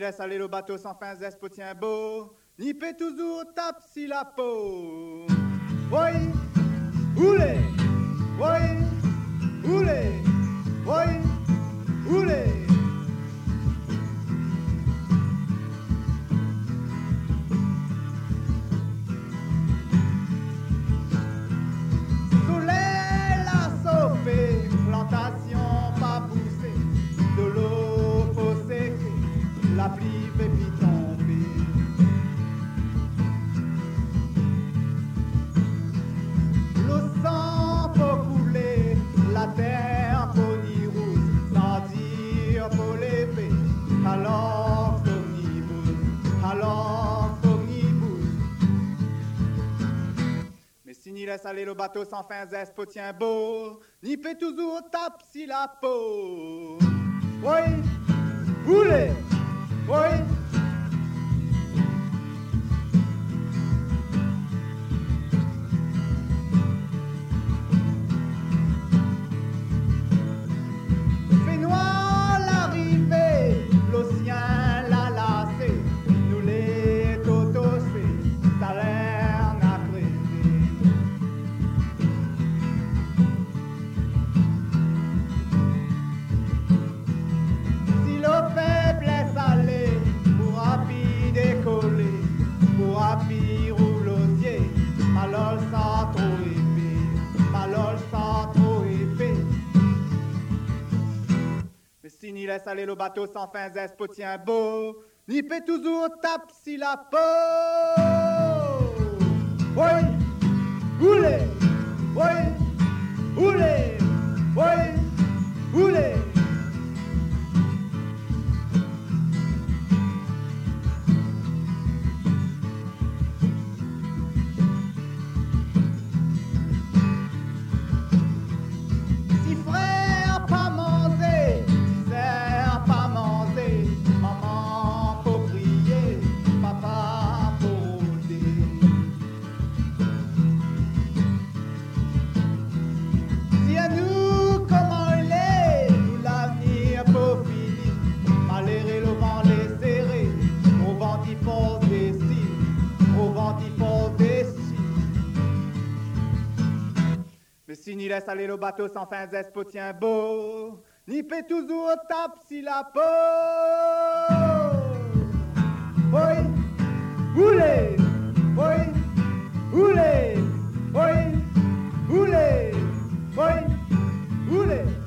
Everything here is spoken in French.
laisse aller le bateau sans fin, zespo tient beau, ni peut toujours tape si la peau. Oui, oulé, oui, oulé, oui, oulé. Soleil la sauvé, plantation pas poussée, de l'eau faut sécher, la pluie fait vite tomber. Le sang faut couler, la terre faut y rouge, sans dire faut lever, alors faut y bouge, alors faut y bouge. Mais si ni laisse aller le bateau sans fin, zespo tient beau, ni peut toujours tape si la peau. Oui, roulez, oui. Fait noir l'arrivée, l'océan l'a lassé, nous les totossé, ça l'air n'a creusé. Si le faiblesse allait, pour rapide décoller, pour rapide roule l'osier, malol sans trop épais, malol sans trop épais. Mais si ni laisse aller le bateau sans fin, zespo tient beau, ni peut toujours tape si la peau. Oui, oulé, oui, oulé, oui, oulé. Si frère pas manger, si sœur pas manger, maman faut prier, papa faut rôder. Si à nous comment il est, nous l'avenir faut finir, malheureux le vent les serrer, au vent il faut dessus, au vent il faut dessus. Mais si ni laisse aller le bateau sans fin, zespo tient beau, ni peut toujours tape si la peau. Oui, oulé, oui, oulé, oui, oulé, oui, oulé.